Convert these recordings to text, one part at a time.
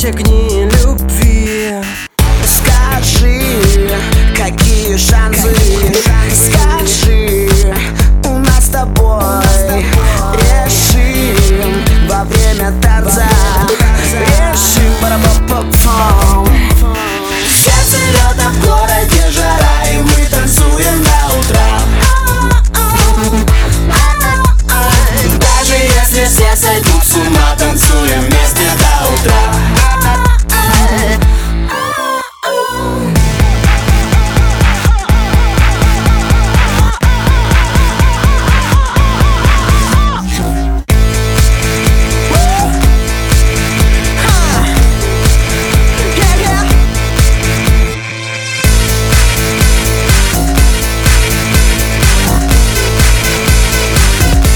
огни любви. Скажи, какие шансы? Скажи, у нас с тобой решим во время танца. Решим пара-па-па-пам. Сердце лед, а в городе жара, и мы танцуем до утра. Даже если все сойдут с ума, танцуем вместе до утра.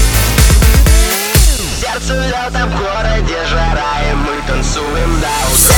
Сердце лёта, в городе жара, и мы танцуем до утра.